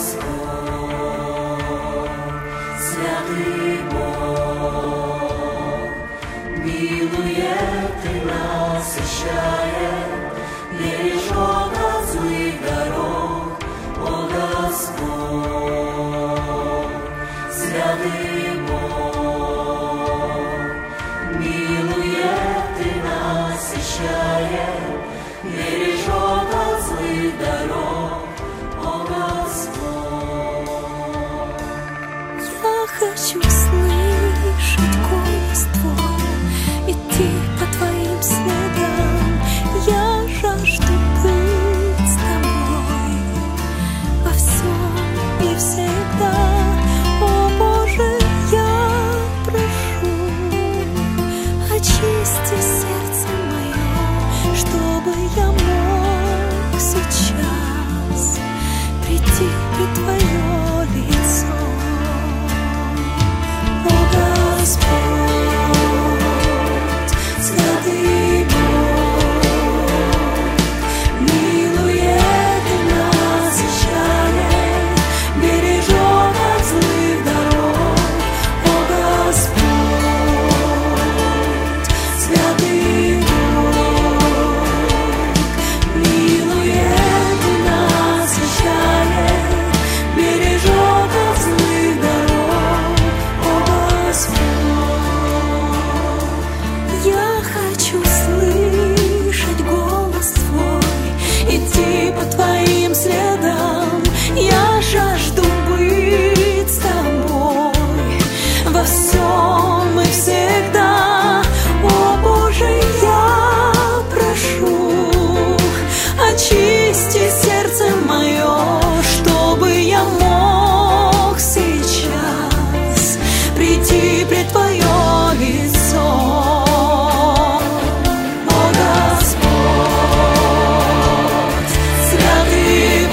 святый Бог, милует и насыщает, бережет от злых дорог, о Господь, святый Бог, милует и насыщает, бережет от злых дорог, о Господь. Я хочу слышать голос Твой, идти по Твоим следам. Я жажду быть с Тобой во всем и всегда. О Боже, я прошу, очисти сердце мое, чтобы я мог сейчас прийти пред Твое лицо. О Господь, святый Бог, милует и насыщает, бережет от злых дорог. О Господь, святый Бог, милует и насыщает, бережет от злых дорог. О Господь, я хочу слышать голос Твой, идти по Твоим следам. Я жажду быть с Тобой во всем и всегда. О Боже, я прошу, очисти сердце мое, чтобы я мог сейчас прийти пред Твое лицо. О Господь, святый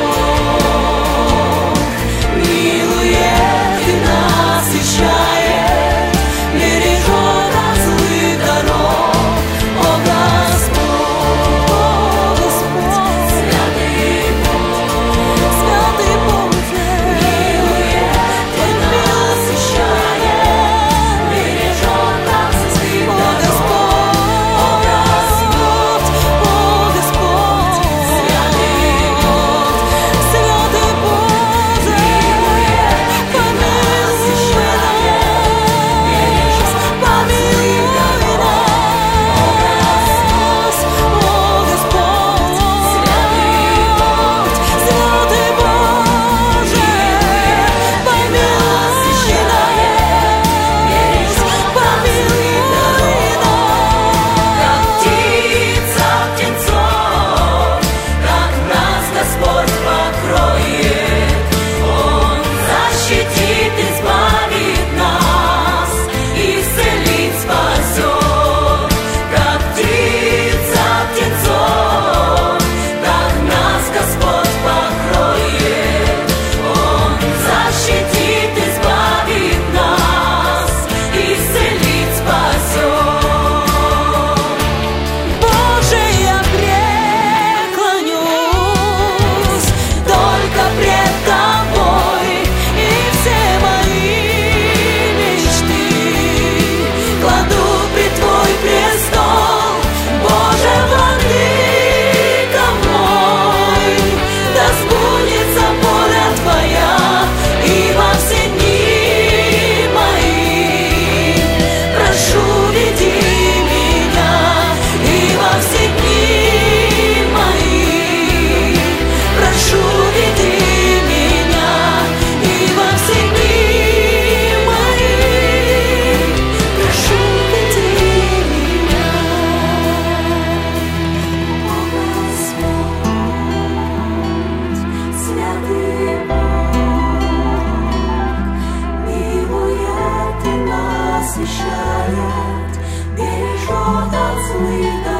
Бог, милует и насыщает, бережет от злых дорог. О Господь, святый Боже, милует и насыщает, бережет от злых дорог. О Господь, святый Боже, помилуй нас. О Господь, святый Боже, помилуй нас. Как птица птенцов, как нас Господь покроет, Он защитит, избавит нас, исцелит, спасет. Как птица птенцов, как нас Господь покроет, Он защитит, избавит нас, исцелит, спасет. Боже, я преклонюсь только пред Тобой, и все мои мечты кладу пред Твой престол. Боже, владыка мой, да сбудется воля Твоя и во все дни мои. Прошу, веди меня и во все дни мои. Прошу, веди меня и во все дни мои. Прошу, веди меня. О Господь, святый Бог, милует и насыщает, бережет от злых дорог.